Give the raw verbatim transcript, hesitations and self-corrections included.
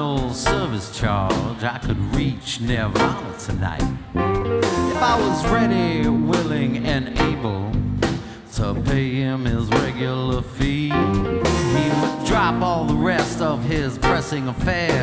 nominal service charge, I could reach Nirvana tonight. If I was ready, willing, and able to pay him his regular fee, he would drop all the rest of his pressing affairs